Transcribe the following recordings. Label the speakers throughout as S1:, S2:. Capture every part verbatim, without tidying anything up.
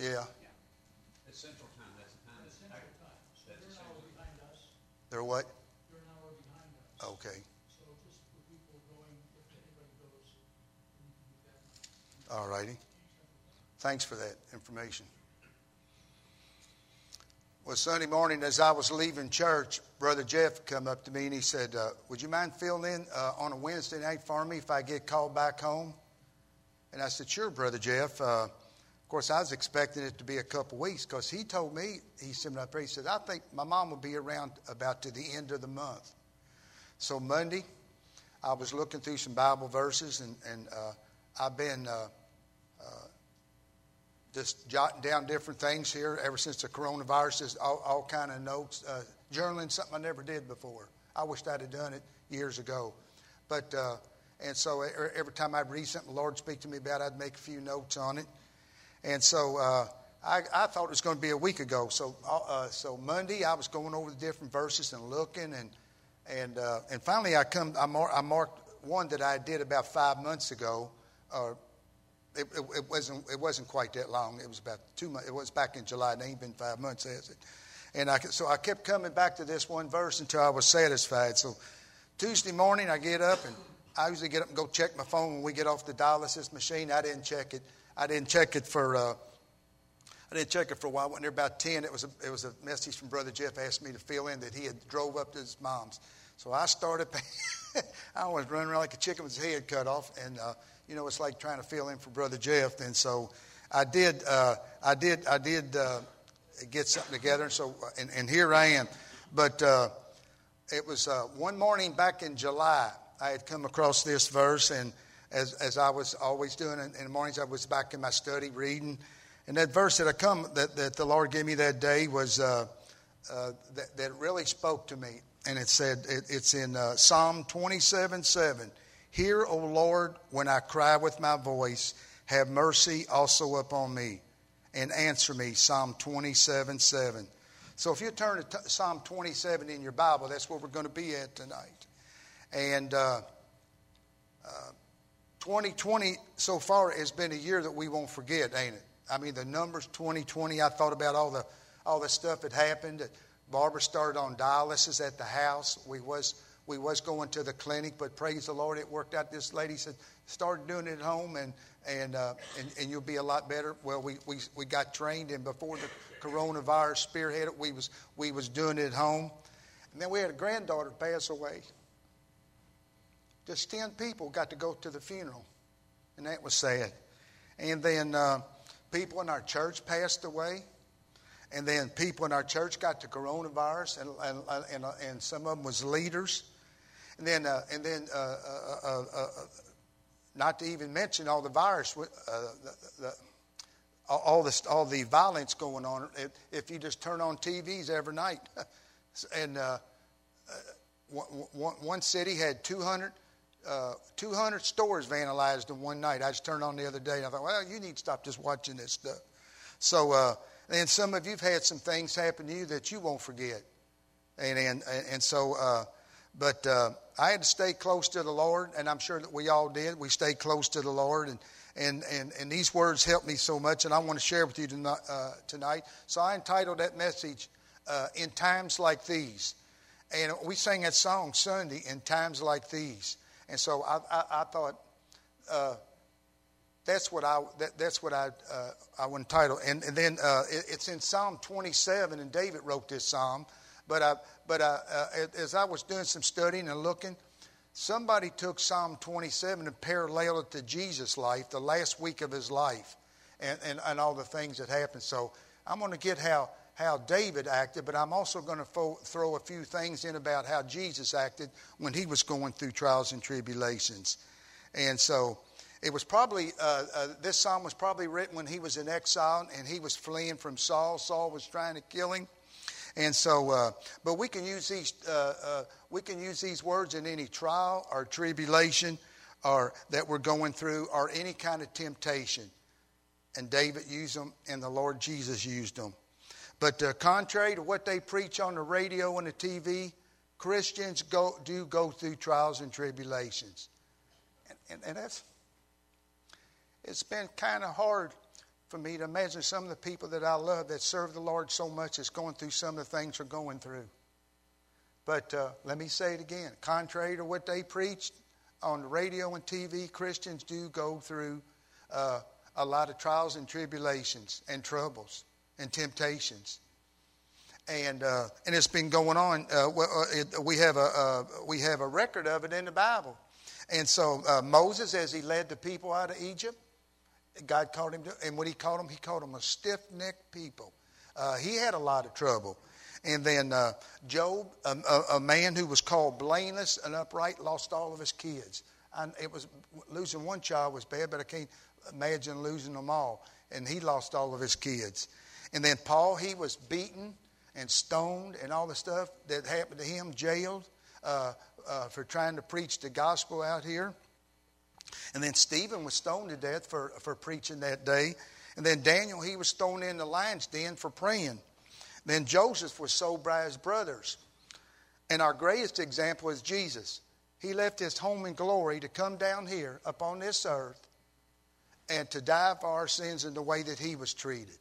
S1: Yeah.
S2: Yeah. It's Central Time. That's the time. That's Central Time. So they're an hour behind us.
S1: They're what?
S2: They're an hour behind us.
S1: Okay.
S2: So just for people going, if anybody goes, you can do that.
S1: All righty. Thanks for that information. Well, Sunday morning as I was leaving church, Brother Jeff come up to me and he said, uh, would you mind filling in uh, on a Wednesday night for me if I get called back home? And I said, sure, Brother Jeff. Uh, of course, I was expecting it to be a couple weeks because he told me, he said, he said, I think my mom will be around about to the end of the month. So Monday, I was looking through some Bible verses and, and uh, I've been... Uh, uh, Just jotting down different things here ever since the coronavirus, all, all kind of notes, uh, journaling, something I never did before. I wished I'd have done it years ago. But, uh, and so every time I'd read something the Lord speak to me about, I'd make a few notes on it. And so uh, I, I thought it was going to be a week ago. So uh, so Monday, I was going over the different verses and looking. And and uh, and finally, I come. I, mar- I marked one that I did about five months ago, uh, It, it, it wasn't. It wasn't quite that long. It was about two months. It was back in July. It ain't been five months, has it? And I so I kept coming back to this one verse until I was satisfied. So Tuesday morning, I get up and I usually get up and go check my phone when we get off the dialysis machine. I didn't check it. I didn't check it for. Uh, I didn't check it for a while. When there about ten, it was a it was a message from Brother Jeff asked me to fill in that he had drove up to his mom's. So I started. I was running around like a chicken with his head cut off, and. Uh, You know, it's like trying to fill in for Brother Jeff. And so I did, uh, I did, I did uh, get something together. And so, and, and here I am. But uh, it was uh, one morning back in July, I had come across this verse. And as as I was always doing in, in the mornings, I was back in my study reading. And that verse that I come, that, that the Lord gave me that day was, uh, uh, that, that really spoke to me. And it said, it, it's in uh, Psalm twenty-seven seven. Hear, O Lord, when I cry with my voice, have mercy also upon me, and answer me, Psalm twenty-seven seven. So if you turn to t- Psalm twenty-seven in your Bible, that's where we're going to be at tonight. And uh, uh, twenty twenty so far has been a year that we won't forget, ain't it? I mean, the numbers twenty twenty, I thought about all the all the stuff that happened. Barbara started on dialysis at the house. We was... We was going to the clinic, but praise the Lord, it worked out. This lady said, start doing it at home, and and uh, and, and you'll be a lot better. Well, we, we we got trained, and before the coronavirus spearheaded, we was we was doing it at home. And then we had a granddaughter pass away. Just ten people got to go to the funeral, and that was sad. And then uh, people in our church passed away. And then people in our church got the coronavirus, and and and, and some of them was leaders. And then, uh, and then, uh, uh, uh, uh, not to even mention all the virus, uh, the, the, all this, all the violence going on. If, if you just turn on T Vs every night, and uh, one, one city had two hundred, uh, two hundred stores vandalized in one night. I just turned on the other day, and I thought, well, you need to stop just watching this stuff. So, uh, and some of you've had some things happen to you that you won't forget, and and and so. Uh, But uh, I had to stay close to the Lord, and I'm sure that we all did. We stayed close to the Lord, and and and, and these words helped me so much, and I want to share with you tonight. Uh, tonight. So I entitled that message, uh, In Times Like These. And we sang that song Sunday, In Times Like These. And so I, I, I thought uh, that's what I that, that's what I uh, I would entitle. And, and then uh, it, it's in Psalm twenty-seven, and David wrote this psalm. But I, but I, uh, as I was doing some studying and looking, somebody took Psalm twenty-seven and paralleled it to Jesus' life, the last week of his life, and, and, and all the things that happened. So I'm going to get how, how David acted, but I'm also going to fo- throw a few things in about how Jesus acted when he was going through trials and tribulations. And so it was probably, uh, uh, this psalm was probably written when he was in exile and he was fleeing from Saul. Saul was trying to kill him. And so, uh, but we can use these uh, uh, we can use these words in any trial or tribulation, or that we're going through, or any kind of temptation. And David used them, and the Lord Jesus used them. But uh, contrary to what they preach on the radio and the T V, Christians go do go through trials and tribulations, and and, and that's it's been kind of hard for me to imagine some of the people that I love that serve the Lord so much is going through some of the things they're going through. But uh, let me say it again. Contrary to what they preached on the radio and T V, Christians do go through uh, a lot of trials and tribulations and troubles and temptations. And uh, and it's been going on. Uh, we have a uh, we have a record of it in the Bible. And so uh, Moses, as he led the people out of Egypt, God called him, to, and when he called him, he called them a stiff-necked people. Uh, he had a lot of trouble. And then uh, Job, a, a, a man who was called blameless and upright, lost all of his kids. And it was losing one child was bad, but I can't imagine losing them all. And he lost all of his kids. And then Paul, he was beaten and stoned and all the stuff that happened to him, jailed uh, uh, for trying to preach the gospel out here. And then Stephen was stoned to death for, for preaching that day. And then Daniel, he was thrown in the lion's den for praying. Then Joseph was sold by his brothers. And our greatest example is Jesus. He left his home in glory to come down here upon this earth and to die for our sins in the way that he was treated.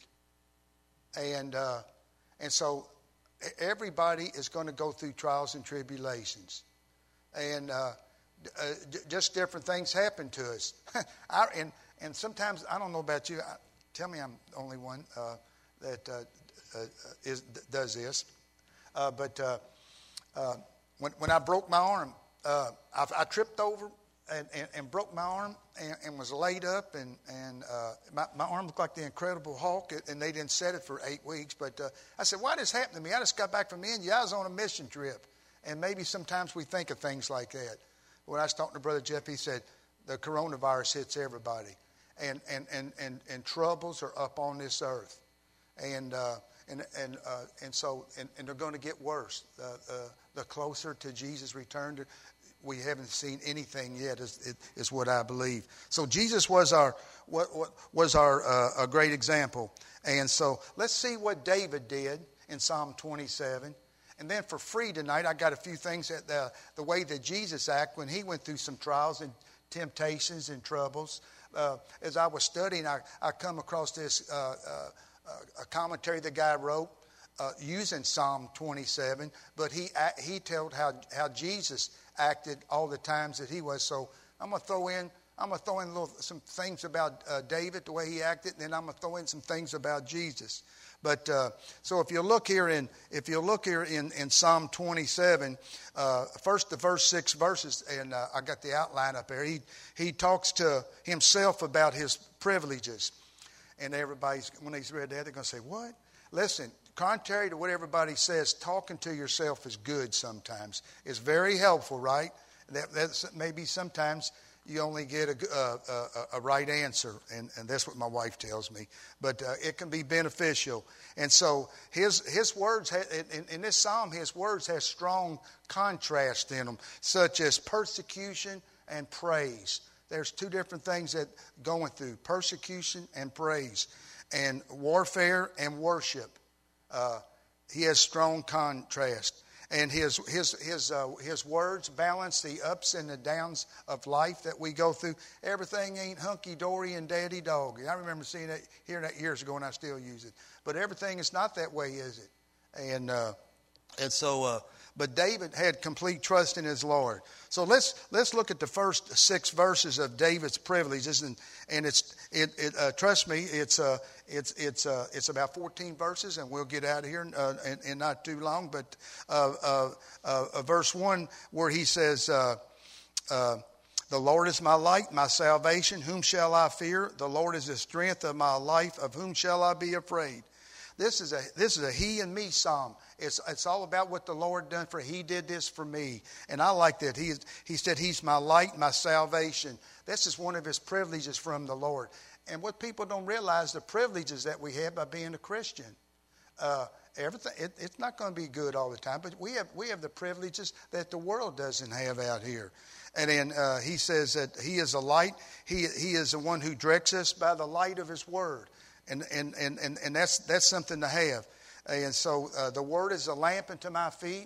S1: And uh, and so everybody is going to go through trials and tribulations. And uh, uh, just different things happen to us. I, and, and sometimes, I don't know about you, I, tell me I'm the only one uh, that uh, uh, is, does this. Uh, but uh, uh, when, when I broke my arm, uh, I, I tripped over and, and, and broke my arm and, and was laid up. And, and uh, my, my arm looked like the Incredible Hulk, and they didn't set it for eight weeks. But uh, I said, why this happened to me? I just got back from India. I was on a mission trip. And maybe sometimes we think of things like that. When I was talking to Brother Jeff, he said, the coronavirus hits everybody. And and, and, and, and troubles are up on this earth. And uh, and and uh, and so and, and they're going to get worse. Uh, uh, the closer to Jesus' return, to, we haven't seen anything yet, is, is what I believe. So Jesus was our what, what was our uh, a great example. And so let's see what David did in Psalm twenty-seven. And then for free tonight, I got a few things that the, the way that Jesus acted when he went through some trials and temptations and troubles. Uh, as I was studying, I, I come across this uh, uh, a commentary the guy wrote uh, using Psalm twenty-seven, but he he told how how Jesus acted all the times that he was. So I'm gonna throw in I'm gonna throw in a little some things about uh, David, the way he acted, and then I'm gonna throw in some things about Jesus. But uh, so if you look here in if you look here in, in Psalm twenty-seven, uh, first the first six verses, and uh, I got the outline up there. He he talks to himself about his privileges, and everybody's when he's read that, they're going to say, "What?" Listen, contrary to what everybody says, talking to yourself is good. Sometimes it's very helpful, right? That that's maybe sometimes. You only get a, a, a, a right answer, and, and that's what my wife tells me. But uh, it can be beneficial. And so his his words, ha- in, in this psalm, his words have strong contrast in them, such as persecution and praise. There's two different things that going through, persecution and praise, and warfare and worship. Uh, he has strong contrast. And his his his uh, his words balance the ups and the downs of life that we go through. Everything ain't hunky dory and daddy dog. I remember seeing that, hearing that years ago, and I still use it. But everything is not that way, is it? And uh, and so, uh, but David had complete trust in his Lord. So let's let's look at the first six verses of David's privileges, and and it's it, it uh, trust me, it's uh it's it's uh, it's about fourteen verses, and we'll get out of here uh, in, in not too long. But uh, uh, uh, verse one, where he says, uh, uh, "The Lord is my light, my salvation. Whom shall I fear? The Lord is the strength of my life. Of whom shall I be afraid?" This is a this is a he and me psalm. It's it's all about what the Lord done for. He did this for me, and I like that. He he said he's my light, my salvation. This is one of his privileges from the Lord. And what people don't realize, the privileges that we have by being a Christian. Uh, everything it, it's not going to be good all the time, but we have we have the privileges that the world doesn't have out here. And then uh, he says that he is a light. He he is the one who directs us by the light of his word. And and, and, and and that's that's something to have. And so uh, the word is a lamp unto my feet,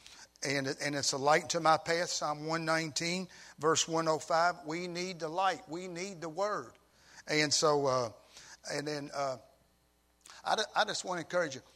S1: and it, and it's a light to my path. Psalm one nineteen, verse one oh five. We need the light. We need the word. And so uh, and then uh, I, I just want to encourage you.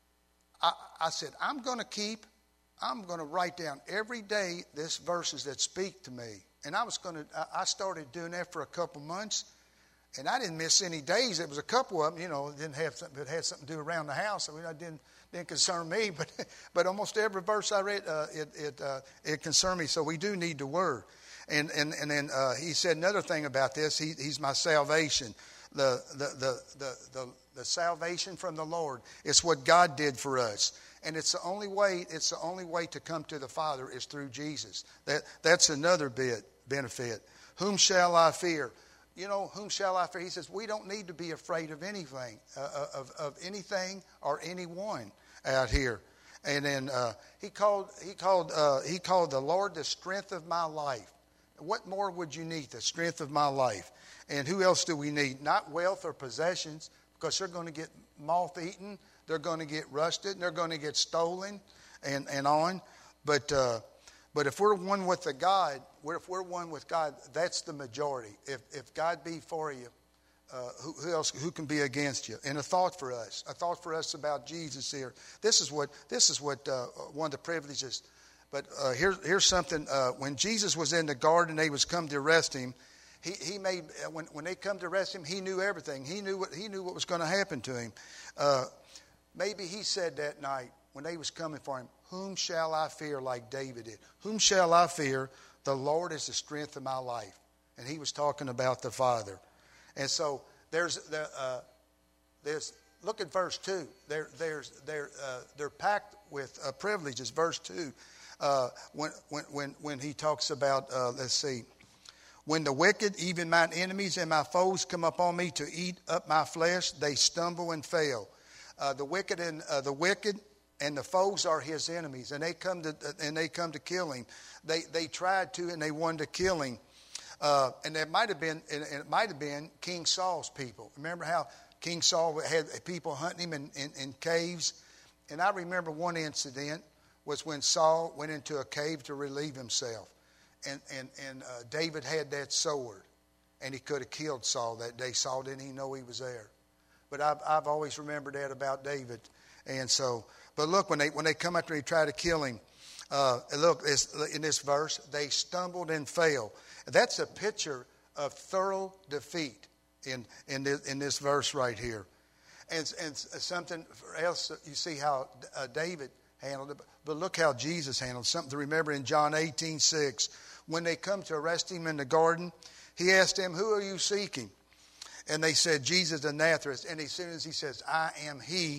S1: I, I said, I'm going to keep, I'm going to write down every day this verses that speak to me. And I was going to, I started doing that for a couple months. And I didn't miss any days. It was a couple of them, you know, it didn't have something, it had something to do around the house. I mean, it didn't, didn't concern me. But but almost every verse I read, uh, it it uh, it concerned me. So we do need the Word. And and and then uh, he said another thing about this. He, he's my salvation. The the, the the the the salvation from the Lord. It's what God did for us. And it's the only way. It's the only way to come to the Father is through Jesus. That that's another bit benefit. Whom shall I fear? You know, whom shall I fear? He says we don't need to be afraid of anything, uh, of of anything or anyone out here. And then uh, he called he called uh, he called the Lord the strength of my life. What more would you need? The strength of my life. And who else do we need? Not wealth or possessions, because they're going to get moth-eaten, they're going to get rusted, and they're going to get stolen, and and on. But uh, but if we're one with the God, if we're one with God, that's the majority. If if God be for you, uh, who, who else? Who can be against you? And a thought for us, a thought for us about Jesus here. This is what this is what uh, one of the privileges. But uh, here, here's something. Uh, when Jesus was in the garden, they was come to arrest him. He he made when when they come to arrest him, he knew everything. He knew what he knew what was going to happen to him. Uh, maybe he said that night when they was coming for him, whom shall I fear, like David did? Whom shall I fear? The Lord is the strength of my life. And he was talking about the Father. And so there's the uh, there's look at verse two. There there's they're uh, they're packed with uh, privileges. Verse two, uh, when when when when he talks about uh, let's see, when the wicked, even mine enemies and my foes, come upon me to eat up my flesh, they stumble and fail. Uh, the wicked and uh, the wicked. And the foes are his enemies, and they come to and they come to kill him. They they tried to, and they wanted to kill him. Uh, and it might have been, and it might have been King Saul's people. Remember how King Saul had people hunting him in, in, in caves? And I remember one incident was when Saul went into a cave to relieve himself, and and and uh, David had that sword, and he could have killed Saul that day. Saul didn't even know he was there. But I've I've always remembered that about David, and so. But look, when they when they come after he try to kill him, uh, look in this verse, they stumbled and fell. That's a picture of thorough defeat in in this, in this verse right here. And, and something else, you see how uh, David handled it, but look how Jesus handled it. Something to remember in John eighteen six. When they come to arrest him in the garden, he asked them, "Who are you seeking?" And they said, "Jesus of Nazareth." And as soon as he says, "I am he,"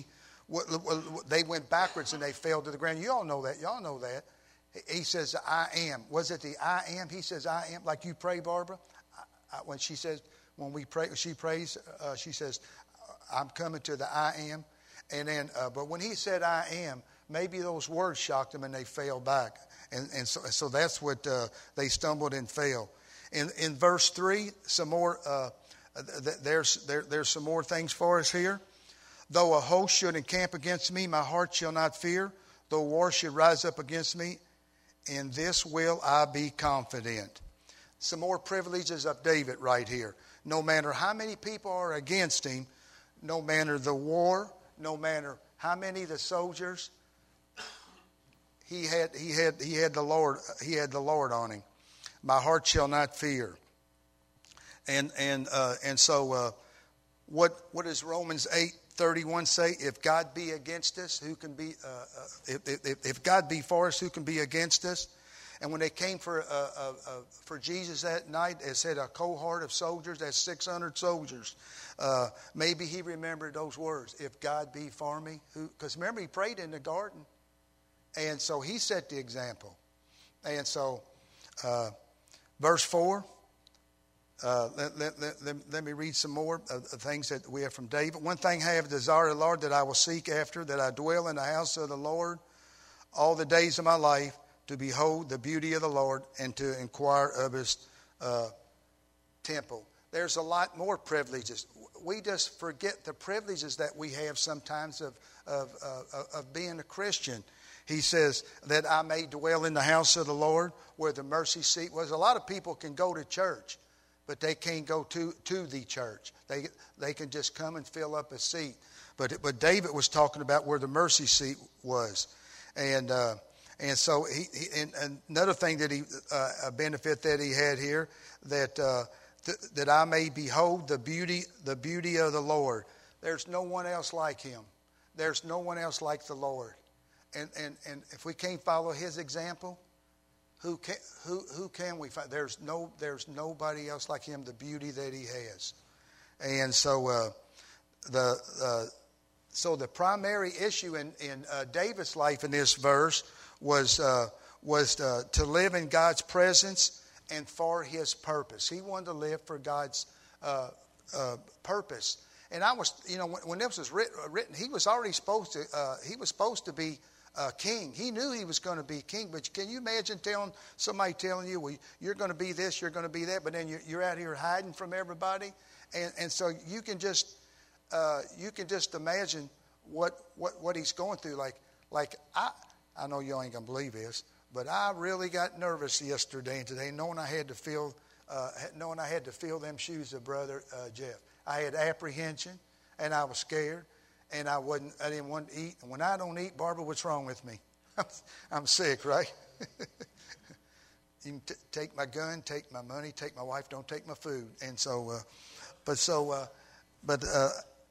S1: they went backwards and they fell to the ground. You all know that. Y'all know that. He says, "I am." Was it the "I am"? He says, "I am." Like you pray, Barbara. I, I, when she says, when we pray, she prays. Uh, she says, "I'm coming to the I am." And then, uh, but when he said "I am," maybe those words shocked them and they fell back. And and so so that's what uh, they stumbled and fell. In in verse three, some more. Uh, there's there there's some more things for us here. Though a host should encamp against me, my heart shall not fear. Though war should rise up against me, in this will I be confident. Some more privileges of David right here. No matter how many people are against him, no matter the war, no matter how many the soldiers, he had he had he had the Lord he had the Lord on him. My heart shall not fear. And and uh, and so uh, what what does Romans eight thirty-one say? If God be against us, who can be? Uh, uh, if, if, if God be for us, who can be against us? And when they came for uh, uh, uh, for Jesus that night, it said a cohort of soldiers. That's six hundred soldiers. Uh, maybe he remembered those words. If God be for me, who? Because remember, he prayed in the garden, and so he set the example. And so, uh, verse four. Uh, let, let, let, let, let me read some more of the things that we have from David. One thing I have desired, Lord, that I will seek after, that I dwell in the house of the Lord all the days of my life, to behold the beauty of the Lord and to inquire of his uh, temple. There's a lot more privileges. We just forget the privileges that we have sometimes of, of, uh, of being a Christian. He says that I may dwell in the house of the Lord where the mercy seat was. A lot of people can go to church, but they can't go to, to the church. They they can just come and fill up a seat. But but David was talking about where the mercy seat was, and uh, and so he, he and, and another thing that he uh, a benefit that he had here that uh, th- that I may behold the beauty the beauty of the Lord. There's no one else like him. There's no one else like the Lord, and and and if we can't follow his example, who can who who can we find? There's no there's nobody else like him. The beauty that he has, and so uh, the. Uh, So the primary issue in, in uh, David's life in this verse was uh, was uh, to live in God's presence and for his purpose. He wanted to live for God's uh, uh, purpose. And I was, you know, when, when this was written, written, he was already supposed to. Uh, he was supposed to be uh, king. He knew he was going to be king. But can you imagine telling somebody telling you, "Well, you're going to be this, you're going to be that," but then you're, you're out here hiding from everybody, and and so you can just. Uh, you can just imagine what, what, what he's going through. Like like I I know you ain't gonna believe this, but I really got nervous yesterday and today, knowing I had to fill uh, knowing I had to fill them shoes of Brother uh, Jeff. I had apprehension and I was scared and I wasn't I didn't want to eat. And when I don't eat, Barbara, what's wrong with me? I'm sick, right? You can t- take my gun, take my money, take my wife, don't take my food. And so, uh, but so, uh, but. Uh,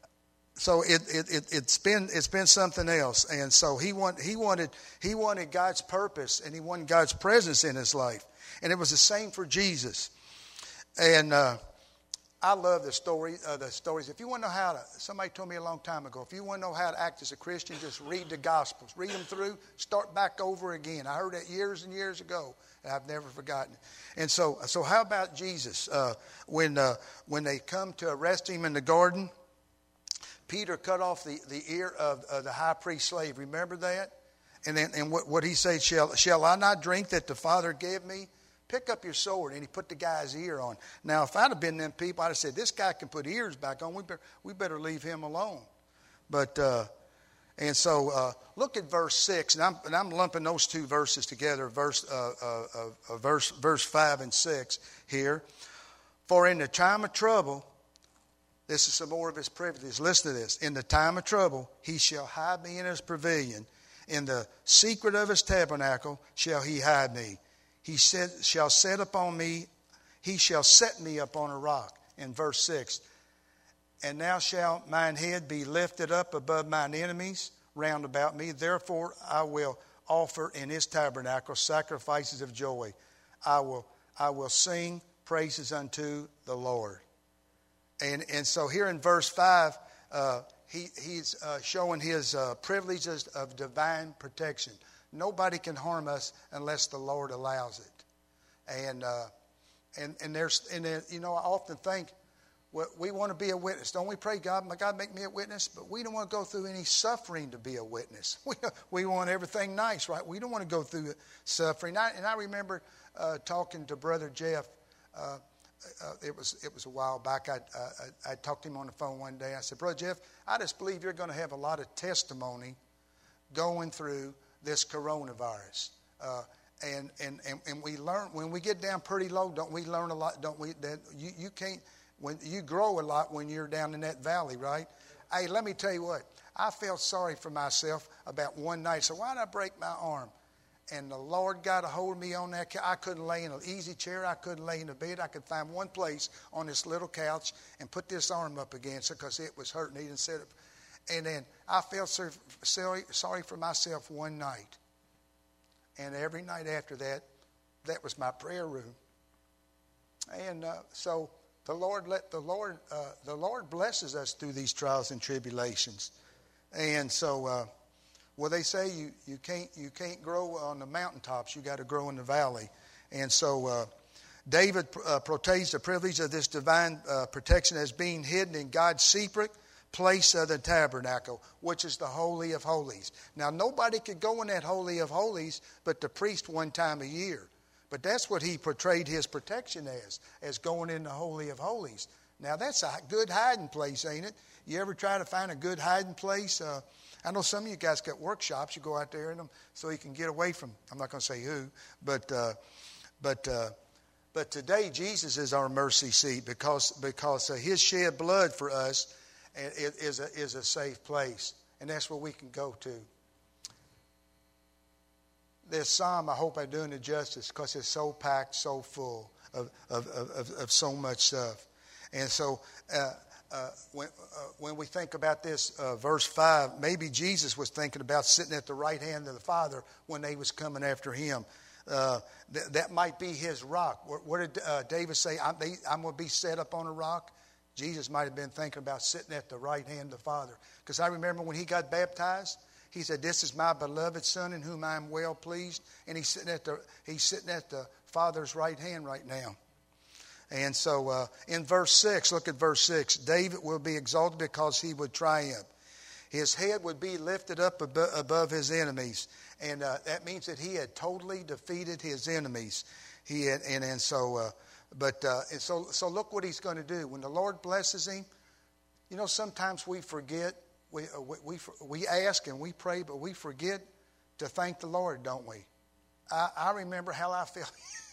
S1: So it, it, it, it's been it's been something else, and so he want, he wanted he wanted God's purpose, and he wanted God's presence in his life, and it was the same for Jesus. And uh, I love the story uh, the stories. If you want to know how to, somebody told me a long time ago, if you want to know how to act as a Christian, just read the Gospels, read them through, start back over again. I heard that years and years ago, and I've never forgotten it. And so so how about Jesus? Uh, when uh, when they come to arrest him in the garden. Peter cut off the, the ear of, of the high priest's slave. Remember that? And then and what, what he said, shall, shall I not drink that the Father gave me? Pick up your sword. And he put the guy's ear on. Now, if I'd have been them people, I'd have said, this guy can put ears back on. We better, we better leave him alone. But, uh, and so uh, look at verse six. And I'm, and I'm lumping those two verses together, verse, uh, uh, uh, verse, verse five and six here. For in the time of trouble, this is some more of his privileges. Listen to this. In the time of trouble, he shall hide me in his pavilion. In the secret of his tabernacle shall he hide me. He said, shall set upon me, he shall set me upon a rock. In verse six, and now shall mine head be lifted up above mine enemies round about me. Therefore I will offer in his tabernacle sacrifices of joy. I will, I will sing praises unto the Lord. And and so here in verse five, uh, he he's uh, showing his uh, privileges of divine protection. Nobody can harm us unless the Lord allows it. And uh, and and there's and there, you know, I often think, well, we want to be a witness. Don't we pray, God, my God, make me a witness? But we don't want to go through any suffering to be a witness. We we want everything nice, right? We don't want to go through suffering. I, and I remember uh, talking to Brother Jeff. Uh, Uh, it was it was a while back. I, uh, I I talked to him on the phone one day. I said, Brother Jeff, I just believe you're going to have a lot of testimony going through this coronavirus. Uh, and, and and and we learn when we get down pretty low. Don't we learn a lot? Don't we? That you you can't when you grow a lot when you're down in that valley, right? Hey, let me tell you what. I felt sorry for myself about one night. So why did I break my arm? And the Lord got a hold of me on that. I couldn't lay in an easy chair. I couldn't lay in a bed. I could find one place on this little couch and put this arm up against it because it was hurting. He didn't set it. And then I felt sorry, sorry for myself one night. And every night after that, that was my prayer room. And uh, so the Lord let the Lord uh, the Lord blesses us through these trials and tribulations. And so. Uh, Well, they say you, you can't you can't grow on the mountaintops. You got to grow in the valley. And so uh, David uh, portrays the privilege of this divine uh, protection as being hidden in God's secret place of the tabernacle, which is the Holy of Holies. Now, nobody could go in that Holy of Holies but the priest one time a year. But that's what he portrayed his protection as, as going in the Holy of Holies. Now, that's a good hiding place, ain't it? You ever try to find a good hiding place? Uh, I know some of you guys got workshops. You go out there in them so you can get away from, I'm not going to say who, but uh, but uh, But today, Jesus is our mercy seat because, because uh, his shed blood for us is a, is a safe place. And that's where we can go to. This psalm, I hope I'm doing it justice because it's so packed, so full of, of, of, of so much stuff. And so uh, uh, when, uh, when we think about this, uh, verse five, maybe Jesus was thinking about sitting at the right hand of the Father when they was coming after him. Uh, th- that might be his rock. What, what did uh, David say? I'm, they, I'm going to be set up on a rock. Jesus might have been thinking about sitting at the right hand of the Father. Because I remember when he got baptized, he said, "This is my beloved Son in whom I am well pleased." And he's sitting at the he's sitting at the Father's right hand right now. And so uh, in verse six, look at verse six. David will be exalted because he would triumph. His head would be lifted up above, above his enemies. And uh, that means that he had totally defeated his enemies. He had, and, and so, uh, but uh, and so, so look what he's going to do. When the Lord blesses him, you know, sometimes we forget. We, uh, we we we ask and we pray, but we forget to thank the Lord, don't we? I, I remember how I felt,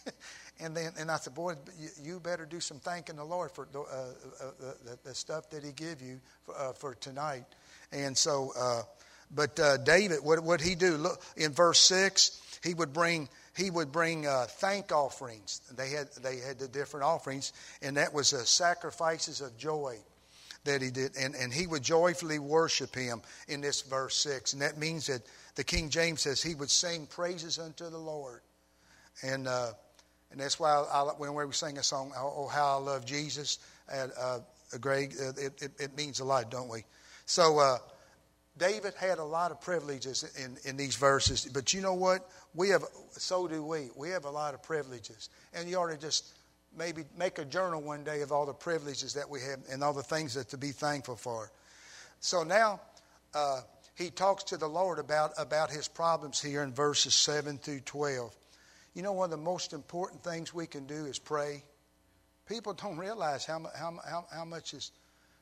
S1: and then and I said, "Boy, you, you better do some thanking the Lord for the, uh, uh, the, the stuff that He give you for, uh, for tonight." And so, uh, but uh, David, what would he do? Look in verse six. He would bring he would bring uh, thank offerings. They had they had the different offerings, and that was uh, sacrifices of joy that he did, and, and he would joyfully worship him in this verse six. And that means that the King James says he would sing praises unto the Lord. And uh, and that's why I, I, when we sing a song, "Oh, how I love Jesus," and, uh, Greg, uh, it, it, it means a lot, don't we? So uh, David had a lot of privileges in, in these verses. But you know what? We have, so do we. We have a lot of privileges. And you ought to just maybe make a journal one day of all the privileges that we have and all the things that to be thankful for. So now uh, he talks to the Lord about, about his problems here in verses seven through twelve. You know, one of the most important things we can do is pray. People don't realize how how how, how much is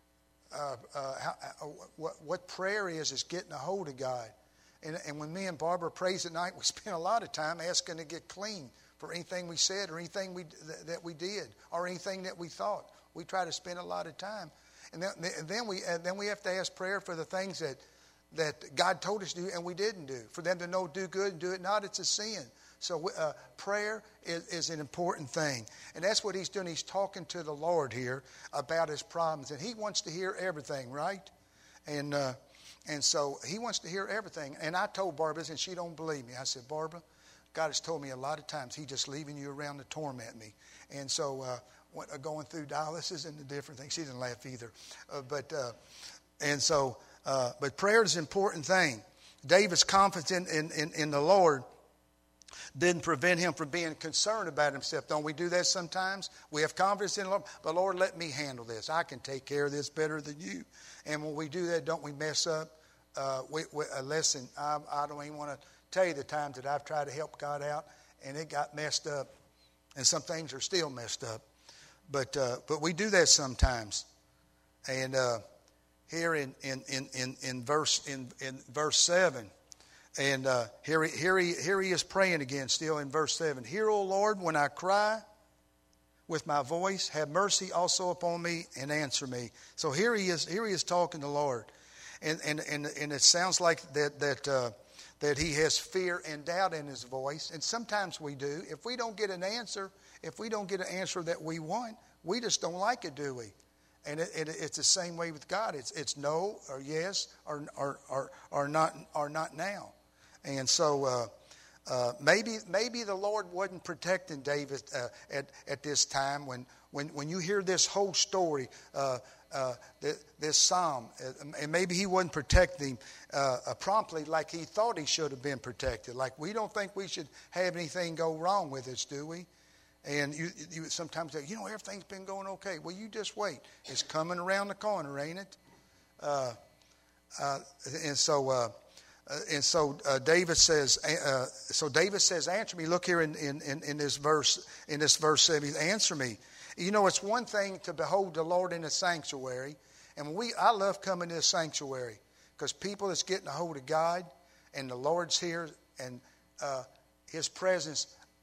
S1: uh, uh, how, uh, what what prayer is is getting a hold of God. And, and when me and Barbara prays at night, we spend a lot of time asking to get clean for anything we said or anything we that we did or anything that we thought. We try to spend a lot of time, and then, and then we and then we have to ask prayer for the things that that God told us to do and we didn't do. For them to know do good and do it not, it's a sin. So uh, prayer is, is an important thing, and that's what he's doing. He's talking to the Lord here about his problems, and he wants to hear everything, right? And uh, and so he wants to hear everything. And I told Barbara, and she don't believe me. I said, "Barbara, God has told me a lot of times He's just leaving you around to torment me." And so uh, what, uh, going through dialysis and the different things, she didn't laugh either. Uh, but uh, and so, uh, but prayer is an important thing. David's confidence in, in, in, in the Lord didn't prevent him from being concerned about himself. Don't we do that sometimes? We have confidence in the Lord. But Lord, let me handle this. I can take care of this better than you. And when we do that, don't we mess up? Uh, we, we, uh, listen, I, I don't even want to tell you the times that I've tried to help God out and it got messed up, and some things are still messed up. But uh, but we do that sometimes. And uh, here in in, in, in, in verse in, in verse seven, and uh, here he, here he here he is praying again, still in verse seven. "Hear, O Lord, when I cry with my voice, have mercy also upon me and answer me." So here he is. Here he is talking to the Lord, and and and, and it sounds like that that. Uh, that he has fear and doubt in his voice. And sometimes we do. If we don't get an answer, if we don't get an answer that we want, we just don't like it, do we? And it, it, it's the same way with God. It's it's no or yes or or or, or not or not now. And so uh, uh, maybe maybe the Lord wasn't protecting David uh, at at this time when when when you hear this whole story. Uh, Uh, this psalm, and maybe he wasn't protecting him uh, uh, promptly like he thought he should have been protected. Like we don't think we should have anything go wrong with us, do we? And you, you sometimes say, you know, everything's been going okay. Well, you just wait. It's coming around the corner, ain't it? Uh, uh, and so, uh, and so uh, David says. Uh, so David says, "Answer me." Look here in, in, in, in this verse. In this verse seven, answer me. You know, it's one thing to behold the Lord in the sanctuary. And we, I love coming to the sanctuary because people that's getting a hold of God and the Lord's here and uh, His presence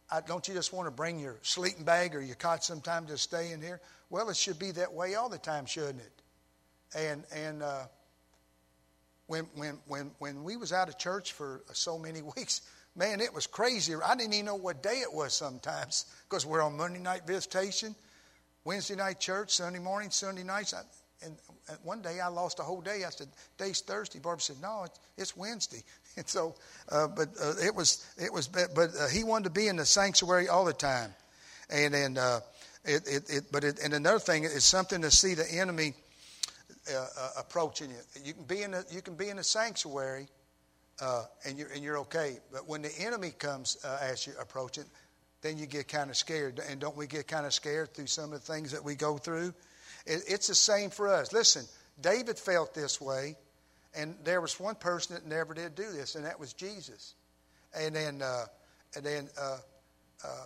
S1: I, don't you just want to bring your sleeping bag or your cot sometime to stay in here? Well, it should be that way all the time, shouldn't it? And and uh, when when when when we was out of church for so many weeks, man, it was crazy. I didn't even know what day it was sometimes because we're on Monday night visitation, Wednesday night church, Sunday morning, Sunday nights. I, and one day I lost a whole day. I said, "Today's Thursday." Barbara said, "No, it's, it's Wednesday." And so, uh, but uh, it was it was. But uh, he wanted to be in the sanctuary all the time, and and uh, it, it it. But it, and another thing is something to see the enemy uh, uh, approaching you. You can be in the you can be in the sanctuary, uh, and you're and you're okay. But when the enemy comes uh, as you approach it, then you get kind of scared. And don't we get kind of scared through some of the things that we go through? It, it's the same for us. Listen, David felt this way. And there was one person that never did do this, and that was Jesus. And then, uh, and then uh, uh,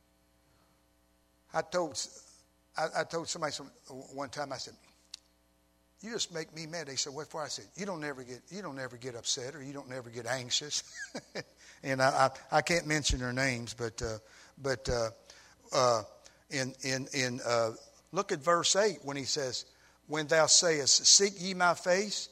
S1: I told I, I told somebody some, one time. I said, "You just make me mad." They said, "What for?" I said, "You don't ever get you don't ever get upset, or you don't ever get anxious." And I, I I can't mention their names, but uh, but uh, uh, in in in uh, look at verse eight when he says, "When thou sayest, seek ye my face."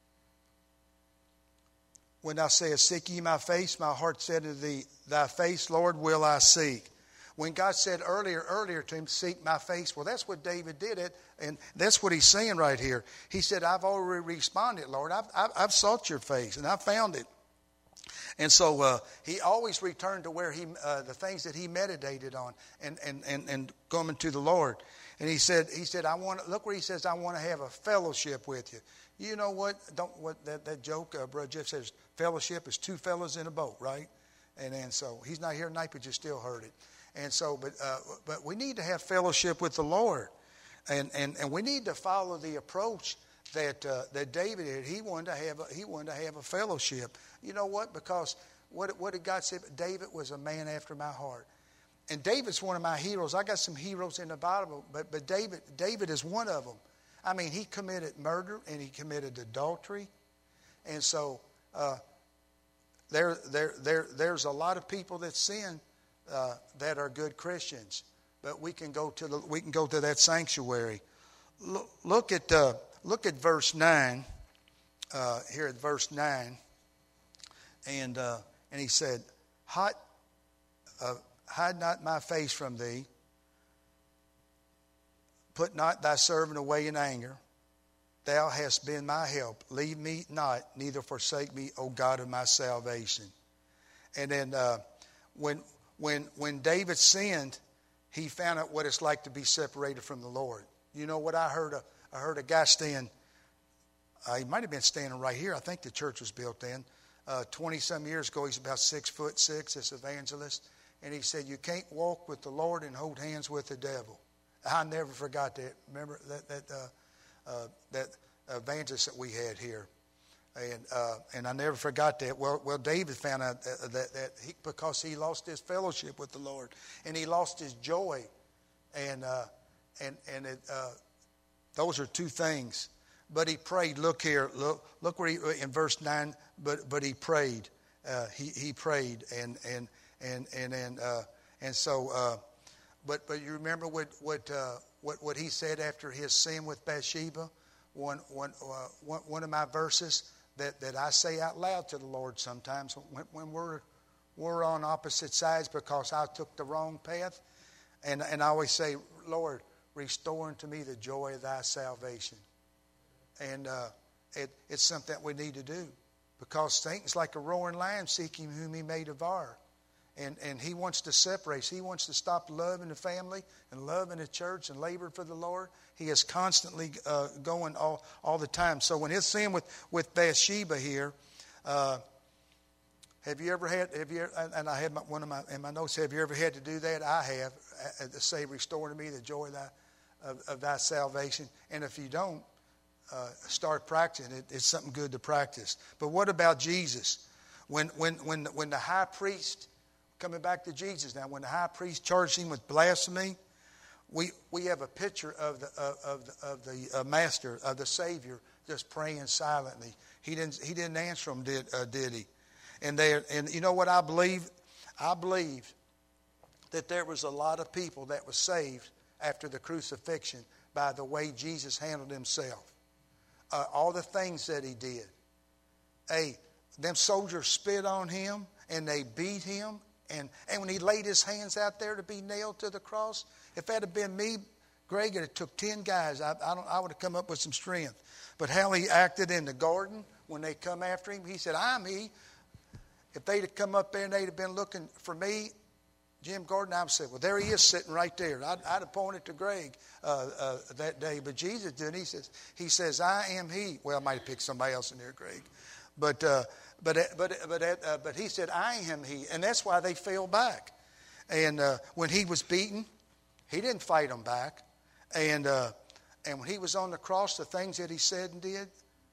S1: When thou sayest, seek ye my face, my heart said to thee, thy face, Lord, will I seek. When God said earlier, earlier to him, seek my face, well, that's what David did it. And that's what he's saying right here. He said, I've already responded, Lord. I've, I've, I've sought your face and I found it. And so uh, he always returned to where he, uh, the things that he meditated on and, and, and, and coming to the Lord. And he said, he said, I want to, look where he says, I want to have a fellowship with you. You know what? Don't what that, that joke, uh, Brother Jeff says, fellowship is two fellas in a boat, right? And and so he's not here tonight, but you still heard it. And so, but uh, but we need to have fellowship with the Lord, and and, and we need to follow the approach that uh, that David did. He wanted to have a, he wanted to have a fellowship. You know what? Because what what did God say? David was a man after my heart, and David's one of my heroes. I got some heroes in the Bible, but but David David is one of them. I mean, he committed murder and he committed adultery. And so uh, there, there, there, there's a lot of people that sin uh, that are good Christians. But we can go to the, we can go to that sanctuary. Look, look at uh, look at verse nine. Uh, here at verse nine, and uh, and he said, "Hide, uh, hide not my face from thee. Put not thy servant away in anger. Thou hast been my help. Leave me not, neither forsake me, O God of my salvation." And then uh, when when when David sinned, he found out what it's like to be separated from the Lord. You know what I heard? A, I heard a guy stand. Uh, he might have been standing right here. I think the church was built then. Uh, Twenty-some years ago, he's about six foot six, this evangelist. And he said, you can't walk with the Lord and hold hands with the devil. I never forgot that. Remember that that uh, uh, that evangelist that we had here, and uh, and I never forgot that. Well, well, David found out that, that, that he, because he lost his fellowship with the Lord, and he lost his joy, and uh, and and it, uh, those are two things. But he prayed. Look here. Look look where he, in verse nine. But but he prayed. Uh, he he prayed, and and and and and uh, and so. Uh, But but you remember what what uh, what what he said after his sin with Bathsheba? One one uh, one, one of my verses that, that I say out loud to the Lord sometimes when, when we're we're on opposite sides because I took the wrong path, and and I always say, Lord, restore unto me the joy of thy salvation. And uh, it, it's something that we need to do because Satan's like a roaring lion seeking whom he may devour. And and he wants to separate us. He wants to stop loving the family and loving the church and laboring for the Lord. He is constantly uh, going all, all the time. So when his sin with, with Bathsheba here, uh, have you ever had, have you ever, and I had my, one of my, in my notes, have you ever had to do that? I have, uh, to say, restore to me the joy of thy, of, of thy salvation. And if you don't, uh, start practicing it. It's something good to practice. But what about Jesus? When when when when the high priest, coming back to Jesus now, when the high priest charged him with blasphemy, we we have a picture of the of, of the, of the uh, master, of the Savior, just praying silently. He didn't he didn't answer him, did uh, did he? And there, and you know what I believe? I believe that there was a lot of people that was saved after the crucifixion by the way Jesus handled himself. Uh, all the things that he did. Hey, them soldiers spit on him and they beat him. And, and when he laid his hands out there to be nailed to the cross, if that had been me, Greg, it took ten guys. I, I, don't, I would have come up with some strength. But how he acted in the garden when they come after him, he said, I'm he. If they'd have come up there and they'd have been looking for me, Jim Gordon, I would say, well, there he is sitting right there. I'd, I'd have pointed to Greg uh, uh, that day. But Jesus didn't. He says, he says, I am he. Well, I might have picked somebody else in there, Greg. But uh, but but but uh, but he said, I am he. And that's why they fell back. And uh, when he was beaten, he didn't fight them back. And uh, and when he was on the cross, the things that he said and did,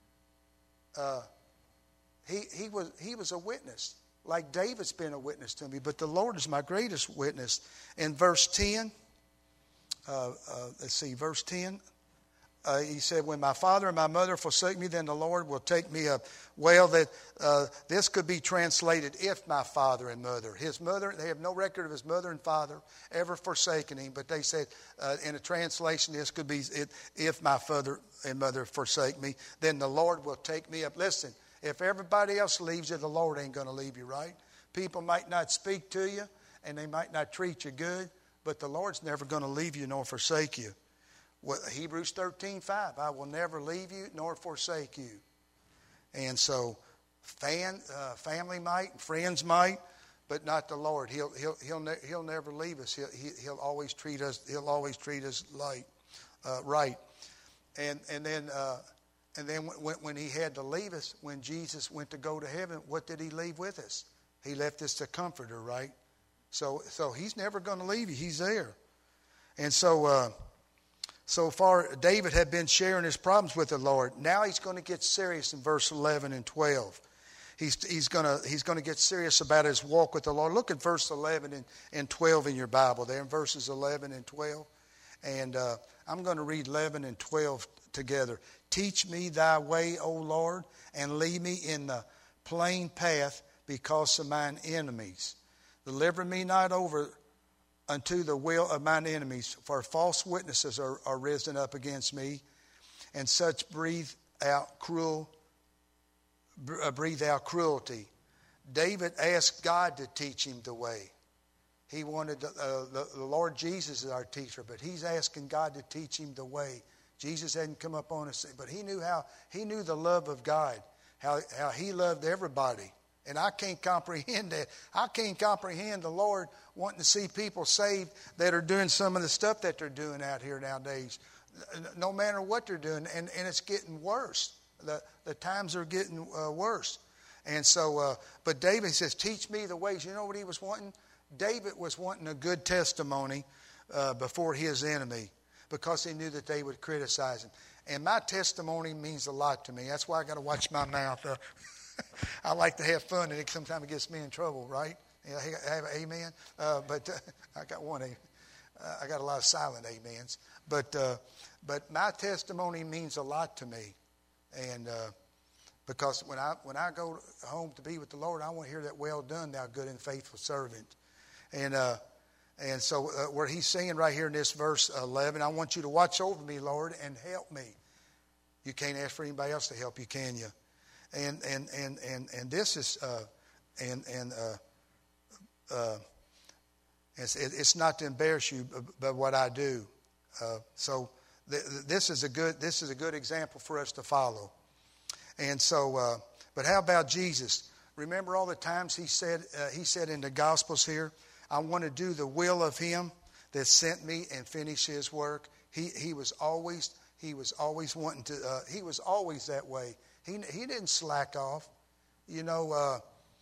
S1: uh, he he was he was a witness. Like David's been a witness to me, but the Lord is my greatest witness. In verse ten, uh, uh, let's see, verse ten, uh, he said, when my father and my mother forsake me, then the Lord will take me up. Well, that uh, this could be translated, if my father and mother. His mother, they have no record of his mother and father ever forsaking him, but they said uh, in a translation, this could be, it, if my father and mother forsake me, then the Lord will take me up. Listen. If everybody else leaves you, the Lord ain't going to leave you, right? People might not speak to you, and they might not treat you good, but the Lord's never going to leave you nor forsake you. Well, Hebrews thirteen five, I will never leave you nor forsake you. And so fan, uh, family might, friends might, but not the Lord. He'll he'll he'll ne- he'll never leave us. He'll he, he'll always treat us. He'll always treat us light, uh, right. And and then. Uh, And then when, when he had to leave us, when Jesus went to go to heaven, what did he leave with us? He left us the Comforter, right? So so he's never going to leave you. He's there. And so uh, so far, David had been sharing his problems with the Lord. Now he's going to get serious in verse eleven and twelve. He's he's going to he's going to get serious about his walk with the Lord. Look at verse eleven and, and twelve in your Bible. There in verses eleven and twelve. And uh, I'm going to read eleven and twelve together. Teach me thy way, O Lord, and lead me in the plain path because of mine enemies. Deliver me not over unto the will of mine enemies, for false witnesses are, are risen up against me, and such breathe out cruel, breathe out cruelty. David asked God to teach him the way. He wanted, uh, the, the Lord Jesus is our teacher, but he's asking God to teach him the way. Jesus hadn't come up on us, but he knew how, he knew the love of God, how, how he loved everybody. And I can't comprehend that. I can't comprehend the Lord wanting to see people saved that are doing some of the stuff that they're doing out here nowadays, no matter what they're doing. And, and it's getting worse. The, the times are getting uh, worse. And so, uh, but David says, teach me the ways. You know what he was wanting? David was wanting a good testimony uh, before his enemy, because he knew that they would criticize him. And my testimony means a lot to me. That's why I got to watch my mouth. Uh, I like to have fun, and it sometimes it gets me in trouble, right? Yeah, I have an amen. Uh, but uh, I got one. Uh, I got a lot of silent amens. But uh, but my testimony means a lot to me, and uh, because when I when I go home to be with the Lord, I want to hear that, well done, thou good and faithful servant, and. Uh, And so uh, where he's saying right here in this verse eleven, I want you to watch over me, Lord, and help me. You can't ask for anybody else to help you, can you? And and and and, and this is uh, and and uh, uh, it's, it's not to embarrass you, but what I do. Uh, so th- this is a good this is a good example for us to follow. And so, uh, but how about Jesus? Remember all the times he said uh, he said in the Gospels here, I want to do the will of him that sent me and finish his work. He he was always he was always wanting to. Uh, he was always that way. He he didn't slack off. You know, uh,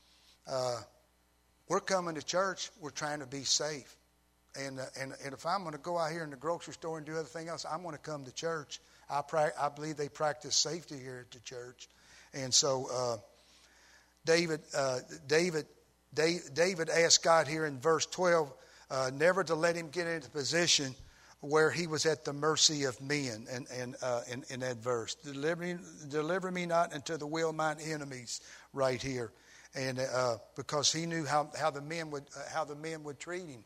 S1: uh, we're coming to church. We're trying to be safe, and uh, and and if I'm going to go out here in the grocery store and do everything else, I'm going to come to church. I pra- I believe they practice safety here at the church, and so uh, David uh, David. David asked God here in verse twelve uh, never to let him get into a position where he was at the mercy of men. And, and uh, in, in that verse, deliver me, deliver me not into the will of mine enemies, right here, and uh, because he knew how, how the men would uh, how the men would treat him.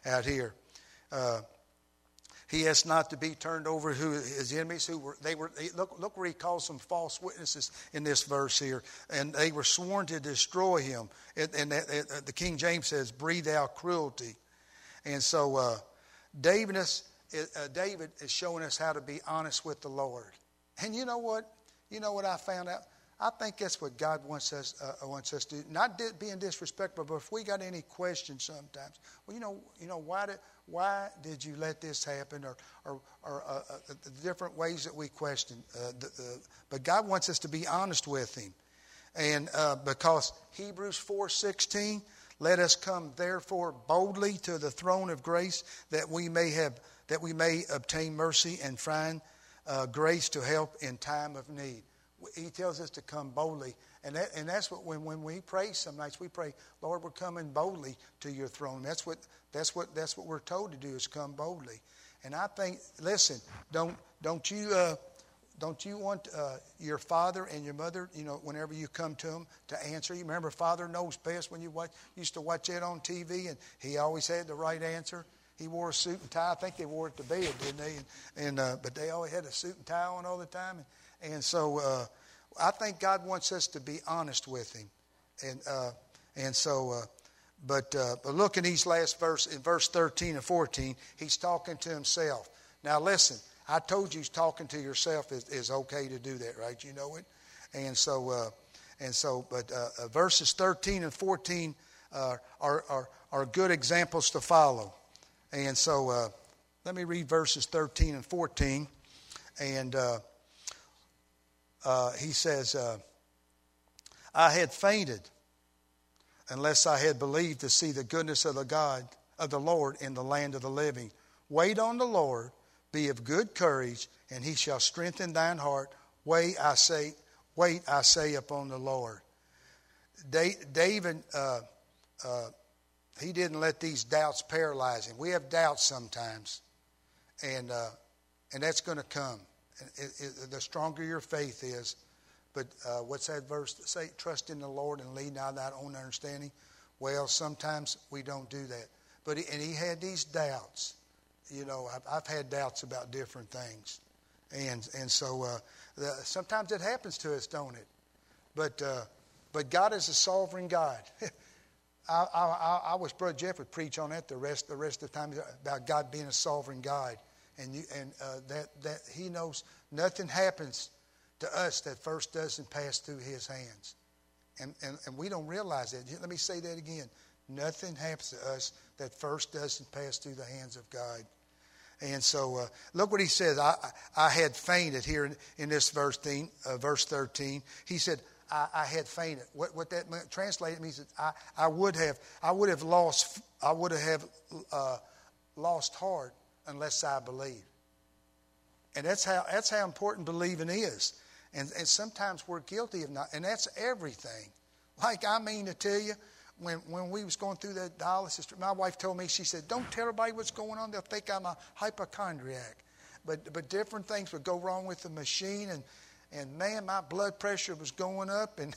S1: out here. Uh, he has not to be turned over who his enemies who were they were look look where he calls them false witnesses in this verse here, and they were sworn to destroy him. And, and that, the King James says, "Breathe out cruelty." And so uh, David is uh, David is showing us how to be honest with the Lord. And you know what? You know what I found out? I think that's what God wants us uh, wants us to do. Not di- being disrespectful, but if we got any questions sometimes, well, you know, you know, why did why did you let this happen, or or, or uh, uh, the different ways that we question. Uh, the, the, but God wants us to be honest with Him, and uh, because Hebrews four sixteen, let us come therefore boldly to the throne of grace, that we may have that we may obtain mercy and find uh, grace to help in time of need. He tells us to come boldly. And that, and that's what when, when we pray some nights, we pray, Lord, we're coming boldly to your throne. That's what that's what that's what we're told to do, is come boldly. And I think, listen, don't don't you uh, don't you want uh, your father and your mother, you know, whenever you come to them, to answer you? Remember, Father Knows Best, when you watch, used to watch that on T V, and he always had the right answer. He wore a suit and tie. I think they wore it to bed, didn't they? And, and uh, but they always had a suit and tie on all the time. And, And so uh, I think God wants us to be honest with Him. And uh, and so, uh, but, uh, but look in these last verse, in verse thirteen and fourteen, he's talking to himself. Now listen, I told you talking to yourself is, is okay to do that, right? You know it? And so, uh, and so, but uh, uh, verses thirteen and fourteen uh, are, are, are good examples to follow. And so uh, let me read verses thirteen and fourteen. And uh, Uh, he says, uh, I had fainted unless I had believed to see the goodness of the God of the Lord in the land of the living. Wait on the Lord, be of good courage, and He shall strengthen thine heart. Wait, I say, wait, I say upon the Lord. David, uh, uh, he didn't let these doubts paralyze him. We have doubts sometimes, and uh, and that's going to come. It, it, the stronger your faith is. But uh, what's that verse that say? Trust in the Lord and lean not thy own understanding. Well, sometimes we don't do that. But he, and he had these doubts. You know, I've, I've had doubts about different things, and and so uh, the, sometimes it happens to us, don't it? But uh, but God is a sovereign God. I, I, I wish Brother Jeff would preach on that the rest the rest of the time, about God being a sovereign God. And you, and uh, that that He knows nothing happens to us that first doesn't pass through His hands, and, and and we don't realize that. Let me say that again: nothing happens to us that first doesn't pass through the hands of God. And so, uh, look what He says. I I had fainted here in, in this verse thing, uh, verse thirteen. He said, I, I had fainted. What what that meant, translated means that I I would have I would have lost I would have uh, lost heart unless I believe. And that's how that's how important believing is. And and sometimes we're guilty of not, and that's everything. Like, I mean to tell you, when when we was going through that dialysis, my wife told me, she said, don't tell everybody what's going on. They'll think I'm a hypochondriac. But but different things would go wrong with the machine, and and man, my blood pressure was going up, and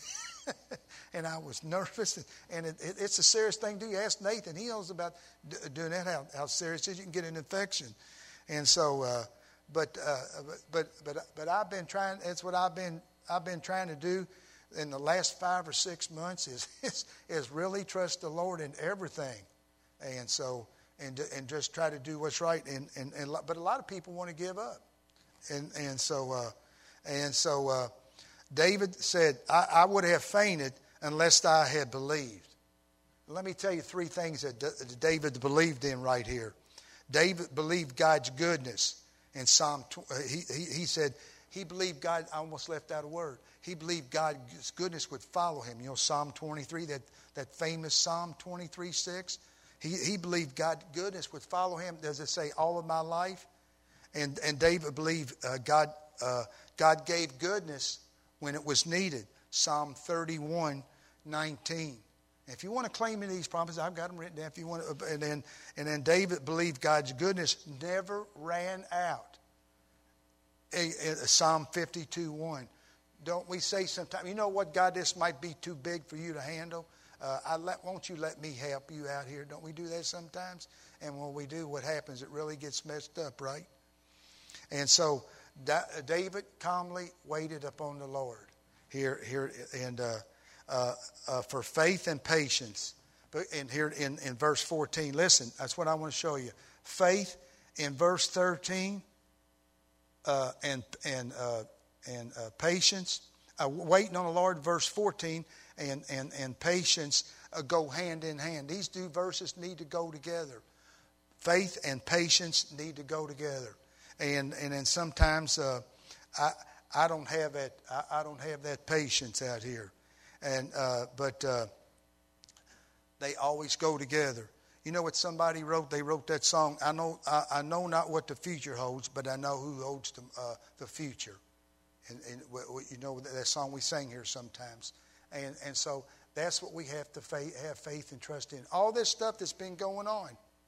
S1: and I was nervous, and, and it, it, it's a serious thing to do. You ask Nathan, he knows about d- doing that, how, how serious it is. You can get an infection. And so, uh, but, uh, but but but but I've been trying. That's what I've been I've been trying to do in the last five or six months is is, is really trust the Lord in everything, and so and and just try to do what's right. And and, and but a lot of people want to give up, and and so uh, and so. Uh, David said, I, I would have fainted unless I had believed. Let me tell you three things that D- David believed in right here. David believed God's goodness. In Psalm, he, he, he said, he believed God, I almost left out a word. He believed God's goodness would follow him. You know, Psalm twenty-three, that, that famous Psalm twenty-three six. He, he believed God's goodness would follow him. Does it say all of my life? And, and David believed uh, God, uh, God gave goodness when it was needed. Psalm thirty-one nineteen. If you want to claim any of these promises, I've got them written down. If you want to, and then and then David believed God's goodness never ran out. A, a, Psalm fifty-two one. Don't we say sometimes, you know what, God, this might be too big for you to handle? uh, I let, won't you let me help you out here? Don't we do that sometimes? And when we do, what happens? It really gets messed up, right? And so da- David calmly waited upon the Lord here, here, and uh, uh, uh, for faith and patience. But in here in, in verse fourteen, listen, that's what I want to show you. Faith in verse thirteen, uh, and and uh, and uh, patience, uh, waiting on the Lord, verse fourteen, and and and patience uh, go hand in hand. These two verses need to go together. Faith and patience need to go together, and and then sometimes uh, I I don't have that I, I don't have that patience out here, and uh, but. Uh, They always go together. You know what somebody wrote? They wrote that song. I know, I, I know not what the future holds, but I know who holds the, uh, the future. And, and you know that song we sing here sometimes. And and so that's what we have to faith, have faith and trust in. All this stuff that's been going on.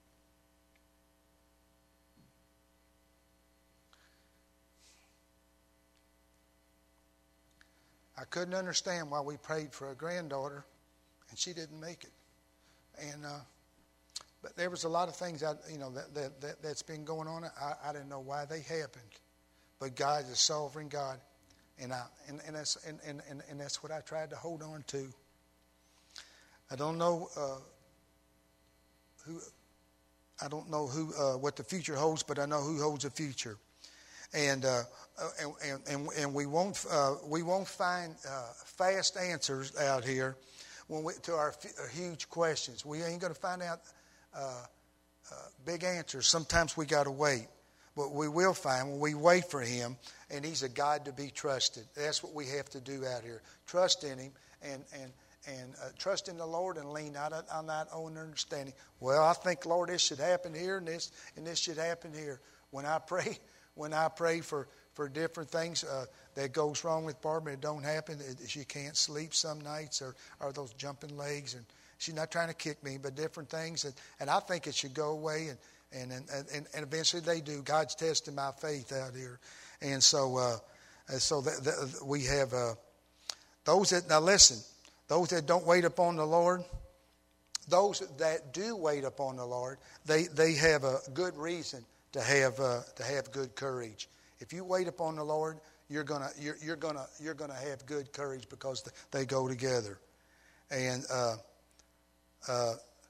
S1: I couldn't understand why we prayed for a granddaughter and she didn't make it. And uh, but there was a lot of things I, you know that, that, that that's been going on. I, I didn't know why they happened, but God is a sovereign God, and I and, and that's and, and, and that's what I tried to hold on to. I don't know uh, who I don't know who uh, what the future holds, but I know who holds the future, and uh, and, and and we won't uh, we won't find uh, fast answers out here. When we, to our f- huge questions, we ain't going to find out uh, uh, big answers. Sometimes we got to wait, but we will find when we wait for Him, and He's a God to be trusted. That's what we have to do out here: trust in Him, and and and uh, trust in the Lord, and lean not on that own understanding. Well, I think, Lord, this should happen here, and this and this should happen here. When I pray, when I pray for. for different things uh, that goes wrong with Barbara. It don't happen. It, she can't sleep some nights, or, or those jumping legs. And she's not trying to kick me, but different things. And, and I think it should go away. And, and, and, and, and eventually they do. God's testing my faith out here. And so uh, and so the, the, we have uh, those that, now listen, those that don't wait upon the Lord, those that do wait upon the Lord, they, they have a good reason to have uh, to have good courage. If you wait upon the Lord, you're gonna you're, you're gonna you're gonna have good courage, because they go together. And uh, uh,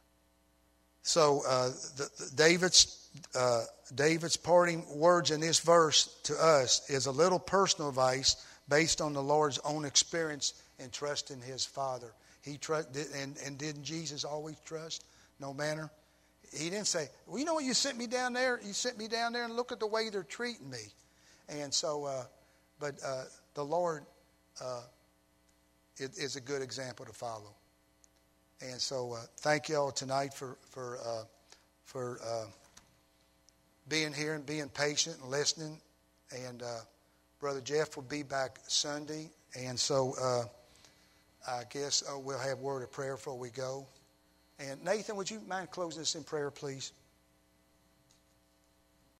S1: so uh, the, the David's uh, David's parting words in this verse to us is a little personal advice based on the Lord's own experience and trust in His Father. He trust and and didn't Jesus always trust, no matter? He didn't say, well, you know what, you sent me down there. You sent me down there, and look at the way they're treating me. And so, uh, but uh, the Lord uh, is, is a good example to follow. And so, uh, thank you all tonight for for uh, for uh, being here and being patient and listening. And uh, Brother Jeff will be back Sunday. And so, uh, I guess uh, we'll have a word of prayer before we go. And Nathan, would you mind closing us in prayer, please?